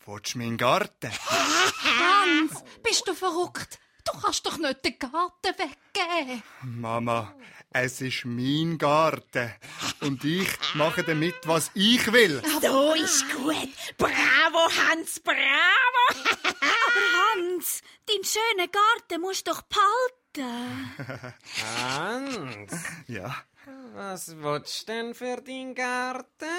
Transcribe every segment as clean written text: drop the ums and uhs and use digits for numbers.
Willst du meinen Garten? Hans, bist du verrückt? Du kannst doch nicht den Garten weggeben. Mama, es ist mein Garten. Und ich mache damit, was ich will. So ist gut. Bravo, Hans, bravo. Aber Hans, deinen schönen Garten musst du doch behalten. Hans, Ja. was willst du denn für deinen Garten?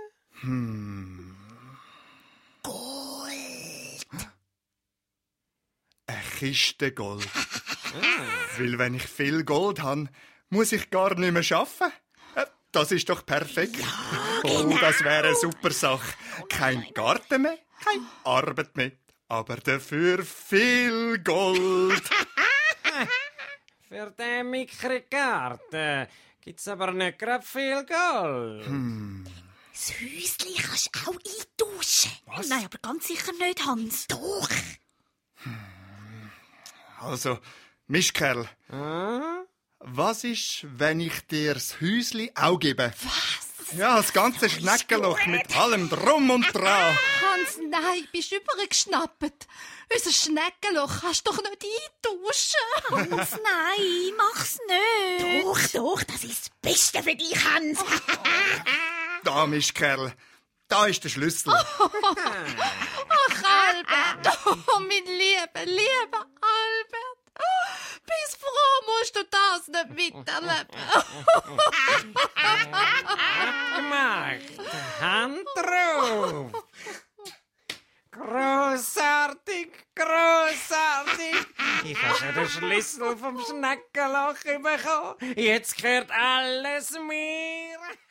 Eine Kiste Gold. Weil wenn ich viel Gold habe, muss ich gar nicht mehr arbeiten. Das ist doch perfekt. Oh, das wäre eine super Sache. Kein Garten mehr, keine Arbeit mehr, aber dafür viel Gold. Für den mickrigen Garten gibt's aber nicht gerade viel Gold. Das Häuschen kannst du auch eintauschen. Nein, aber ganz sicher nicht, Hans. Doch. Also, Mischkerl, was ist, wenn ich dir das Häusli auch gebe? Was? Ja, das ganze Schneckenloch mit allem Drum und Dran. Hans, nein, bist übergeschnappt. Unser Schneckenloch kannst du doch nicht eintauschen. Hans, nein, mach's nicht. Doch, das ist das Beste für dich, Hans. Da, Mischkerl, da ist der Schlüssel. Ach, Albert, oh, mein lieber Albert. Bis froh musst du das nicht miterleben. Gemacht. Hand drauf. Grossartig, grossartig. Ich habe schon den Schlüssel vom Schneckenloch bekommen. Jetzt gehört alles mir.